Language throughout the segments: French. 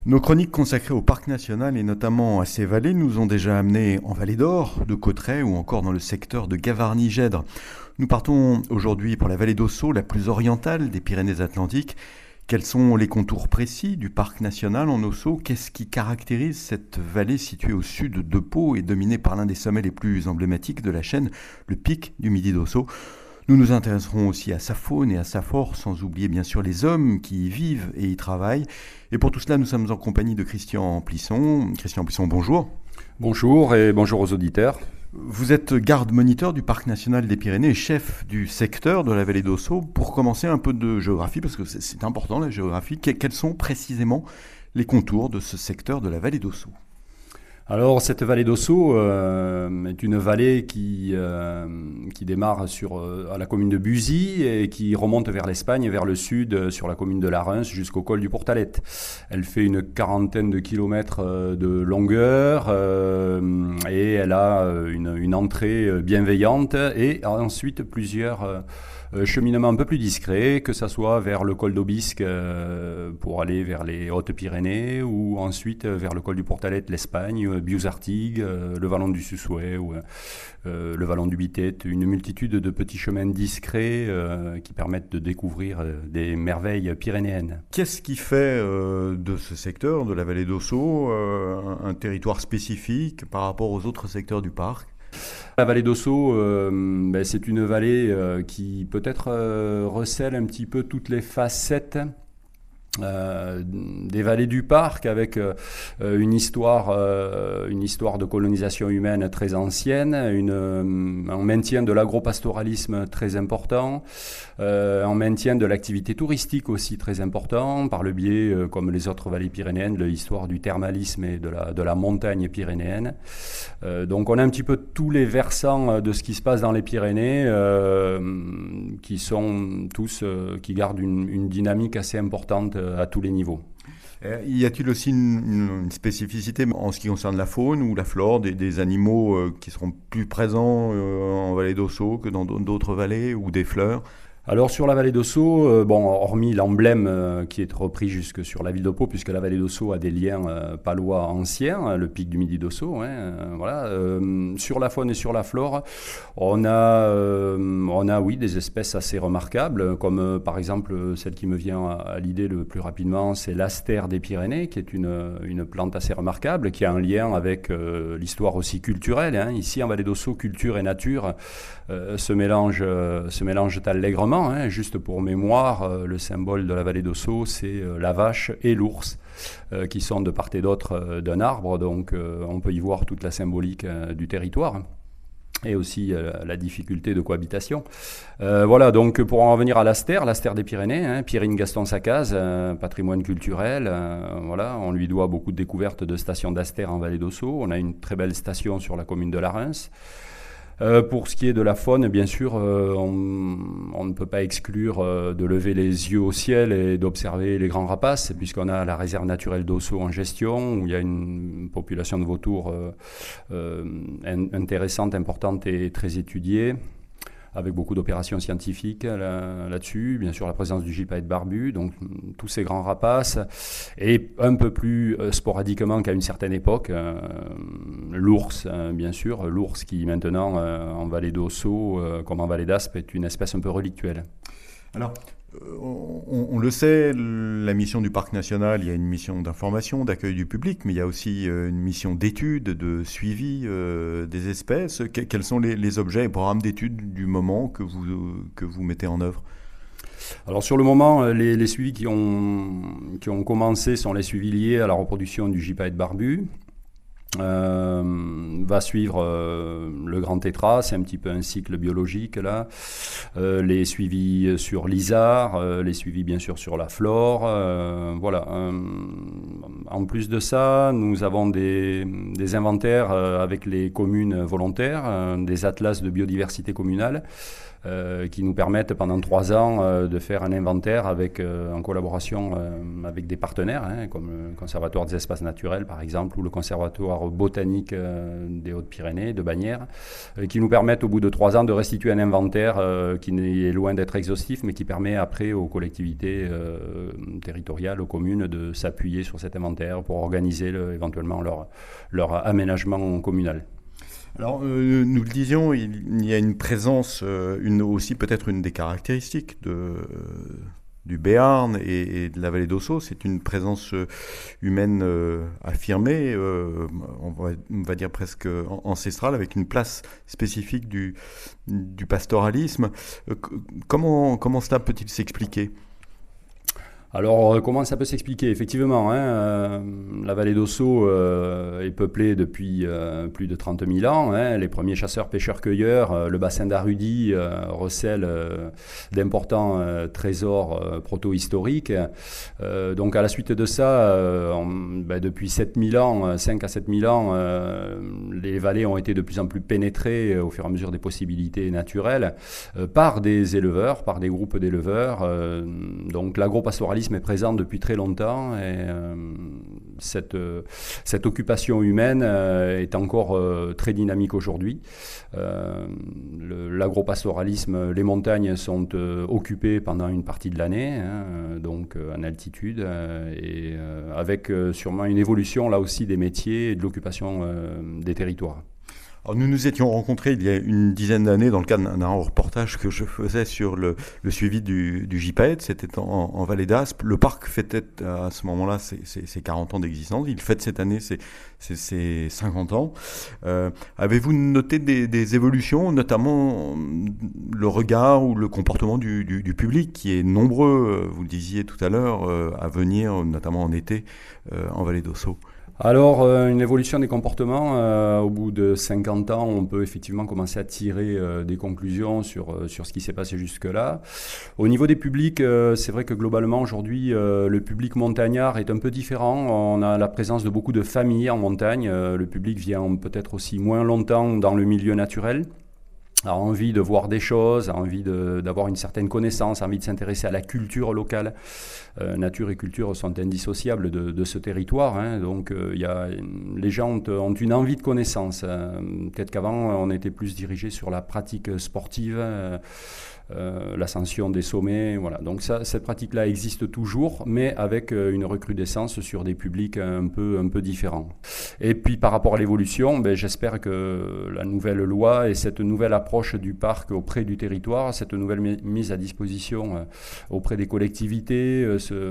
Nos chroniques consacrées au parc national et notamment à ses vallées nous ont déjà amenés en Vallée d'Or, de Cauterets ou encore dans le secteur de Gavarnie-Gèdre. Nous partons aujourd'hui pour la vallée d'Ossau, la plus orientale des Pyrénées-Atlantiques. Quels sont les contours précis du parc national en Ossau? Qu'est-ce qui caractérise cette vallée située au sud de Pau et dominée par l'un des sommets les plus emblématiques de la chaîne, le pic du Midi d'Ossau? Nous nous intéresserons aussi à sa faune et à sa flore, sans oublier bien sûr les hommes qui y vivent et y travaillent. Et pour tout cela, nous sommes en compagnie de Christian Plisson. Christian Plisson, bonjour. Bonjour et bonjour aux auditeurs. Vous êtes garde-moniteur du Parc national des Pyrénées et chef du secteur de la vallée d'Ossau. Pour commencer, un peu de géographie, parce que c'est important la géographie. Quels sont précisément les contours de ce secteur de la vallée d'Ossau? Alors cette vallée d'Ossau est une vallée qui démarre à la commune de Buzy et qui remonte vers l'Espagne et vers le sud sur la commune de Larens jusqu'au col du Portalet. Elle fait une quarantaine de kilomètres de longueur et elle a une entrée bienveillante et ensuite plusieurs cheminement un peu plus discret, que ça soit vers le col d'Aubisque pour aller vers les Hautes-Pyrénées ou ensuite vers le col du Portalet, l'Espagne, Bious-Artigues, le Vallon du Susouet ou le Vallon du Bitet, une multitude de petits chemins discrets qui permettent de découvrir des merveilles pyrénéennes. Qu'est-ce qui fait de ce secteur, de la vallée d'Ossau, un territoire spécifique par rapport aux autres secteurs du parc? La vallée d'Ossau, c'est une vallée qui peut-être recèle un petit peu toutes les facettes des vallées du parc avec une histoire de colonisation humaine très ancienne, un maintien de l'agropastoralisme très important, un maintien de l'activité touristique aussi très important par le biais, comme les autres vallées pyrénéennes, de l'histoire du thermalisme et de la montagne pyrénéenne. Donc on a un petit peu tous les versants de ce qui se passe dans les Pyrénées qui sont tous qui gardent une dynamique assez importante à tous les niveaux. Y a-t-il aussi une spécificité en ce qui concerne la faune ou la flore, des animaux qui seront plus présents en vallée d'Ossau que dans d'autres vallées, ou des fleurs? Alors sur la vallée d'Ossau, hormis l'emblème qui est repris jusque sur la ville de Pau, puisque la vallée d'Ossau a des liens palois anciens, le pic du Midi d'Ossau, sur la faune et sur la flore, on a oui, des espèces assez remarquables, comme par exemple celle qui me vient à l'idée le plus rapidement, c'est l'astère des Pyrénées, qui est une plante assez remarquable, qui a un lien avec l'histoire aussi culturelle. Ici en vallée d'Ossau, culture et nature se mélangent allègrement. Juste pour mémoire, le symbole de la vallée d'Ossau, c'est la vache et l'ours qui sont de part et d'autre d'un arbre. Donc on peut y voir toute la symbolique du territoire et aussi la difficulté de cohabitation. Voilà, donc pour en revenir à l'astère des Pyrénées, Pierrine Gaston Sacaz, patrimoine culturel, voilà, on lui doit beaucoup de découvertes de stations d'astère en vallée d'Ossau. On a une très belle station sur la commune de Larens. Pour ce qui est de la faune, bien sûr, on ne peut pas exclure de lever les yeux au ciel et d'observer les grands rapaces, puisqu'on a la réserve naturelle d'Ossau en gestion, où il y a une population de vautours intéressante, importante et très étudiée, avec beaucoup d'opérations scientifiques là-dessus, bien sûr la présence du gypaète barbu, donc tous ces grands rapaces, et un peu plus sporadiquement qu'à une certaine époque, l'ours, bien sûr, l'ours qui maintenant en vallée d'Ossau, comme en vallée d'Aspe, est une espèce un peu relictuelle. Alors, on le sait, la mission du Parc national, il y a une mission d'information, d'accueil du public, mais il y a aussi une mission d'étude, de suivi des espèces. Quels sont les objets et programmes d'études du moment que vous mettez en œuvre? Alors sur le moment, les suivis qui ont commencé sont les suivis liés à la reproduction du gypaète barbu. Va suivre le grand tétra, c'est un petit peu un cycle biologique là, les suivis sur l'isard, les suivis bien sûr sur la flore, voilà. En plus de ça, nous avons des inventaires avec les communes volontaires, des atlas de biodiversité communale qui nous permettent pendant 3 ans de faire un inventaire en collaboration avec des partenaires, comme le Conservatoire des espaces naturels par exemple, ou le Conservatoire botanique des Hautes-Pyrénées, de Bagnères, qui nous permettent au bout de 3 ans de restituer un inventaire qui est loin d'être exhaustif, mais qui permet après aux collectivités territoriales, aux communes, de s'appuyer sur cet inventaire supplémentaires pour organiser éventuellement leur aménagement communal. Alors, nous le disions, il y a une présence, aussi peut-être une des caractéristiques du Béarn et de la vallée d'Ossau, c'est une présence humaine affirmée, on va dire presque ancestrale, avec une place spécifique du pastoralisme. Comment cela peut-il s'expliquer ? Alors, comment ça peut s'expliquer? Effectivement, la vallée d'Ossau est peuplée depuis plus de 30 000 ans. Les premiers chasseurs, pêcheurs, cueilleurs, le bassin d'Arudi recèle d'importants trésors proto-historiques. Donc, à la suite de ça, depuis 5 à 7 000 ans, les vallées ont été de plus en plus pénétrées au fur et à mesure des possibilités naturelles par des éleveurs, par des groupes d'éleveurs. Donc, l'agropastoralisme est présent depuis très longtemps et cette occupation humaine est encore très dynamique aujourd'hui. L'agropastoralisme, les montagnes sont occupées pendant une partie de l'année, donc en altitude, et avec sûrement une évolution là aussi des métiers et de l'occupation des territoires. Alors nous nous étions rencontrés il y a une dizaine d'années dans le cadre d'un reportage que je faisais sur le suivi du GIPAET, c'était en Vallée d'Aspe. Le parc fêtait à ce moment-là ses 40 ans d'existence, il fête cette année ses 50 ans. Avez-vous noté des évolutions, notamment le regard ou le comportement du public qui est nombreux, vous le disiez tout à l'heure, à venir, notamment en été, en Vallée d'Ossau? Alors, une évolution des comportements, au bout de 50 ans, on peut effectivement commencer à tirer des conclusions sur ce qui s'est passé jusque-là. Au niveau des publics, c'est vrai que globalement, aujourd'hui, le public montagnard est un peu différent. On a la présence de beaucoup de familles en montagne. Le public vient peut-être aussi moins longtemps dans le milieu naturel, a envie de voir des choses, a envie d'avoir une certaine connaissance, a envie de s'intéresser à la culture locale. Nature et culture sont indissociables de ce territoire, donc les gens ont une envie de connaissance. Peut-être qu'avant, on était plus dirigé sur la pratique sportive, l'ascension des sommets, voilà. Donc cette pratique-là existe toujours, mais avec une recrudescence sur des publics un peu différents. Et puis par rapport à l'évolution, j'espère que la nouvelle loi et cette nouvelle approche du parc auprès du territoire, cette nouvelle mise à disposition auprès des collectivités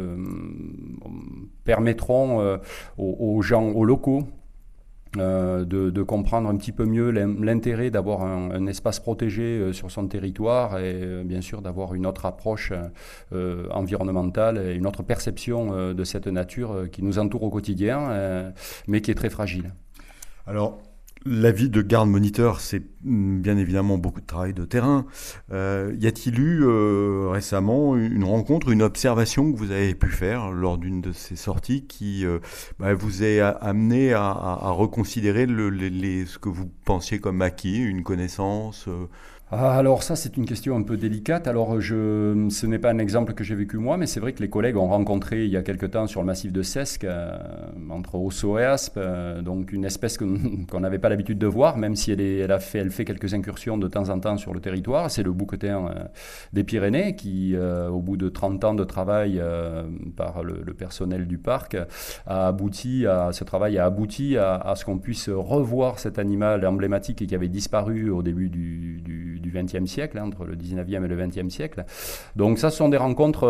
permettront aux gens, aux locaux, de comprendre un petit peu mieux l'intérêt d'avoir un espace protégé sur son territoire et bien sûr d'avoir une autre approche environnementale et une autre perception de cette nature qui nous entoure au quotidien, mais qui est très fragile. Alors, la vie de garde moniteur, c'est bien évidemment beaucoup de travail de terrain. Y a-t-il eu récemment une rencontre, une observation que vous avez pu faire lors d'une de ces sorties qui vous a amené à reconsidérer ce que vous pensiez comme acquis, une connaissance Alors ça, c'est une question un peu délicate. Alors ce n'est pas un exemple que j'ai vécu moi, mais c'est vrai que les collègues ont rencontré il y a quelque temps sur le massif de Sesque, entre Ossau et Aspe, donc une espèce qu'on n'avait pas l'habitude de voir, même si elle fait quelques incursions de temps en temps sur le territoire. C'est le bouquetin des Pyrénées qui, au bout de 30 ans de travail par le personnel du parc, ce travail a abouti à ce qu'on puisse revoir cet animal emblématique et qui avait disparu au début du XXe siècle, entre le XIXe et le XXe siècle. Donc ça, ce sont des rencontres,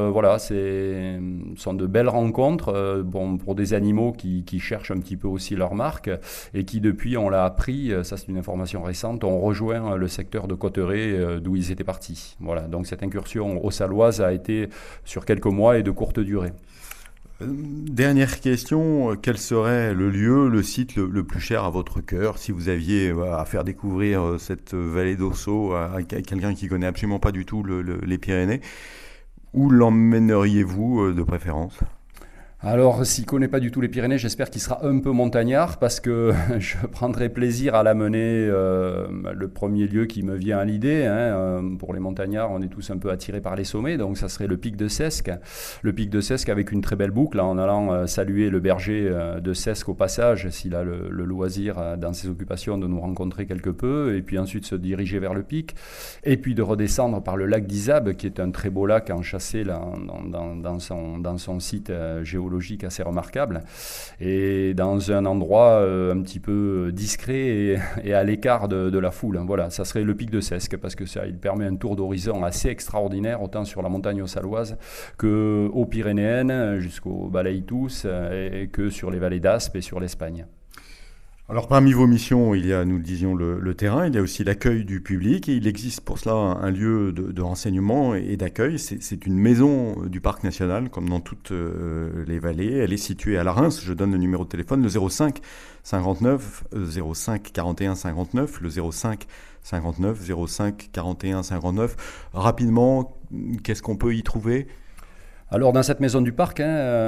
sont de belles rencontres pour des animaux qui cherchent un petit peu aussi leur marque et qui depuis, on l'a appris, ça c'est une information récente, ont rejoint le secteur de Cauterets d'où ils étaient partis. Voilà, donc cette incursion haut-saloise a été sur quelques mois et de courte durée. Dernière question, quel serait le lieu, le site le plus cher à votre cœur si vous aviez à faire découvrir cette vallée d'Ossau à quelqu'un qui connaît absolument pas du tout les Pyrénées? Où l'emmèneriez-vous de préférence? Alors, s'il ne connaît pas du tout les Pyrénées, j'espère qu'il sera un peu montagnard parce que je prendrai plaisir à l'amener le premier lieu qui me vient à l'idée. Pour les montagnards, on est tous un peu attirés par les sommets, donc ça serait le pic de Sesque. Le pic de Sesque avec une très belle boucle, en allant saluer le berger de Sesque au passage, s'il a le loisir dans ses occupations de nous rencontrer quelque peu, et puis ensuite se diriger vers le pic, et puis de redescendre par le lac d'Isable, qui est un très beau lac enchâssé là, dans son site géologique écologique assez remarquable, et dans un endroit un petit peu discret et à l'écart de la foule. Voilà, ça serait le pic de Sesque, parce que ça, il permet un tour d'horizon assez extraordinaire, autant sur la montagne auxaloise qu'aux Pyrénéennes, jusqu'au Balaïtous, et que sur les vallées d'Aspe et sur l'Espagne. Alors parmi vos missions, il y a, nous le disions, le terrain, il y a aussi l'accueil du public et il existe pour cela un lieu de renseignement et d'accueil. C'est une maison du parc national, comme dans toutes les vallées. Elle est située à la Reims. Je donne le numéro de téléphone, le 05 59 05 41 59, le 05 59 05 41 59. Rapidement, qu'est-ce qu'on peut y trouver ? Alors dans cette maison du parc,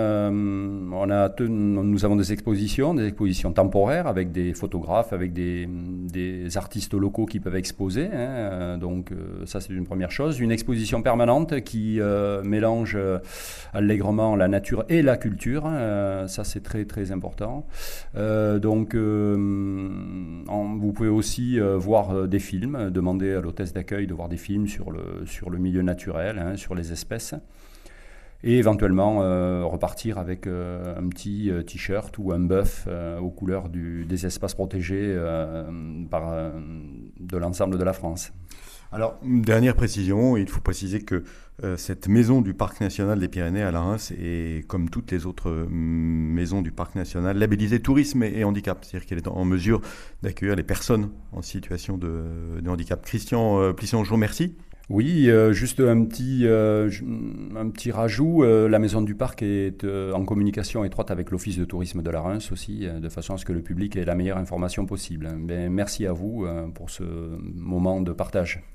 nous avons des expositions temporaires avec des photographes, avec des artistes locaux qui peuvent exposer. Donc ça c'est une première chose. Une exposition permanente qui mélange allègrement la nature et la culture. Ça c'est très très important. Vous pouvez aussi voir des films, demander à l'hôtesse d'accueil de voir des films sur le milieu naturel, sur les espèces. Et éventuellement repartir avec un petit t-shirt ou un buff aux couleurs des espaces protégés de l'ensemble de la France. Alors, une dernière précision, il faut préciser que cette maison du Parc national des Pyrénées à la Reims est, comme toutes les autres maisons du Parc national, labellisée tourisme et handicap. C'est-à-dire qu'elle est en mesure d'accueillir les personnes en situation de handicap. Christian Plisson, je vous remercie. Oui, juste un petit rajout. La maison du parc est en communication étroite avec l'Office de tourisme de la Reims aussi, de façon à ce que le public ait la meilleure information possible. Merci à vous pour ce moment de partage.